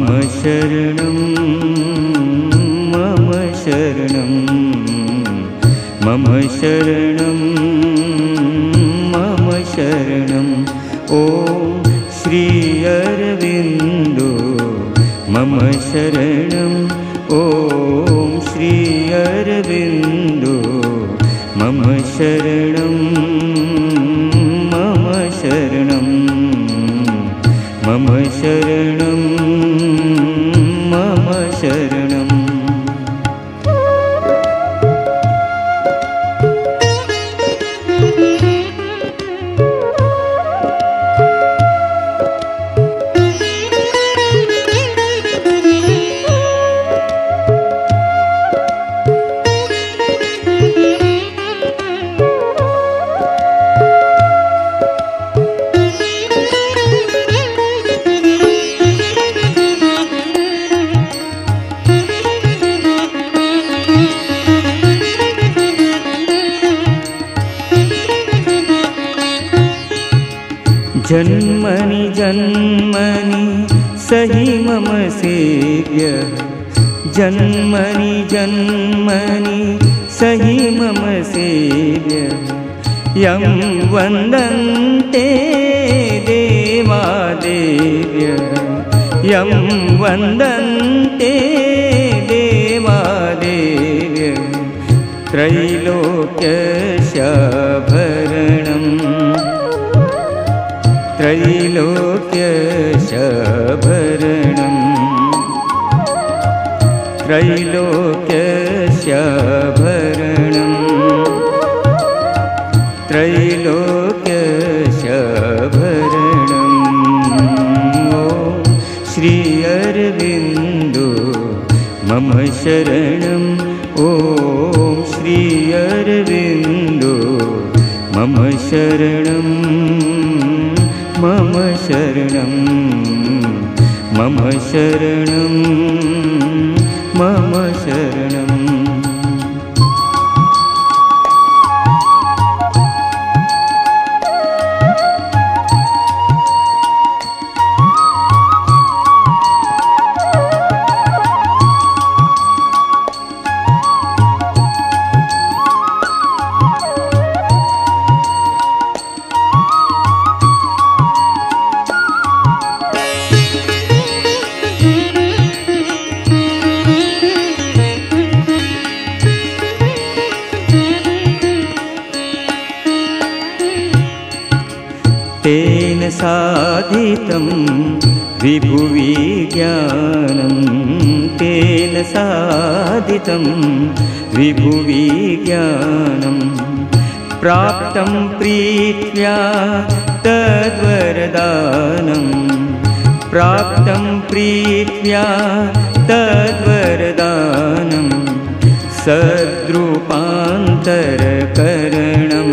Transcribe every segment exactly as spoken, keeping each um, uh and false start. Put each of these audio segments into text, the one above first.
मम शरणं मम शरणं मम शरणं मम शरणं ॐ श्री अरविन्दो मम शरणं ॐ श्री अरविन्दो मम शरणं मम शरणं मम शरणं मम शरणम् जन्मनि जन्मनि सहि मम सेव्यः जन्मनि जन्मनि सहि मम सेव्यः यं वन्दन्ते देवादेव्यः यं वन्दन्ते देवादेव्यः त्रैलोक्यशभरणम् त्रैलोक्यशभरणम् त्रैलोक्यशभरणम् त्रैलोक्यशभरणम् ॐ श्री अरविन्दो मम शरणं ॐ श्री अरविन्दो मम शरणं मम शरणं मम शरणं मम शरणम् तेन साधितं विभुविज्ञानं तेन साधितं विभुविज्ञानं प्राप्तं प्रीत्या तद्वरदानं प्राप्तं प्रीत्या तद्वरदानं सद्रूपान्तरकरणम्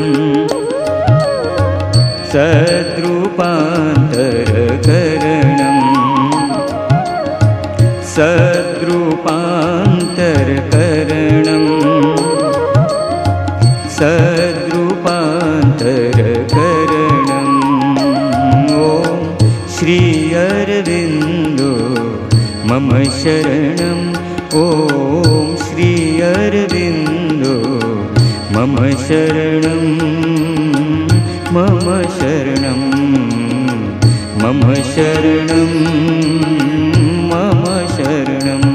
सद्रूपान्तरकरणम् सद्रूपान्तरकरणम् सद्रूपान्तरकरणम् ॐ श्री अरविन्दो मम शरणं ॐ श्री अरविन्दो मम शरणं मम शरणं मम शरणं मम शरणम्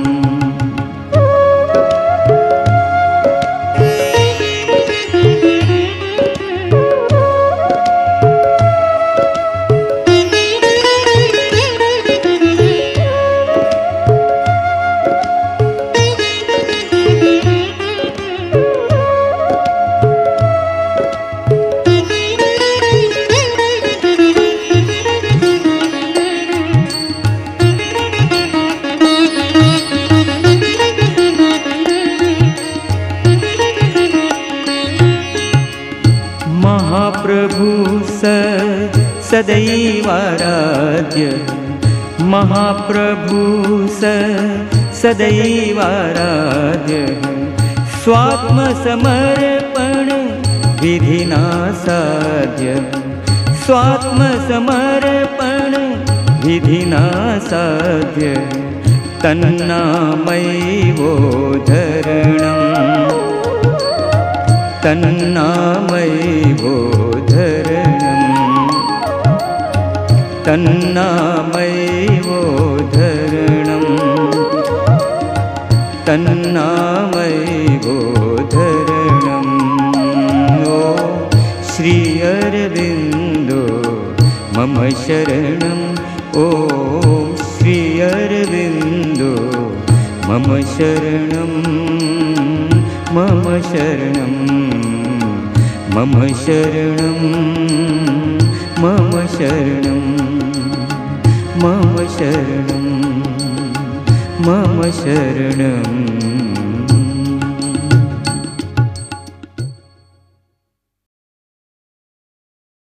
महाप्रभु स सदैवाराध्य महाप्रभु स सदैवाराध्य स्वात्मसमर्पण विधिना साध्य स्वात्मसमर्पण विधिना साध्य तन्नामैवो धरणम् तन्नामैवो धरणम् तन्नामैवो धरणम् तन्नामैवो धरणम् ओ श्री अरविन्दो मम शरणम् ओ श्री अरविन्दो मम शरणम् मम शरणम् मम शरणम् मम शरणम् मम शरणम् मम शरणम्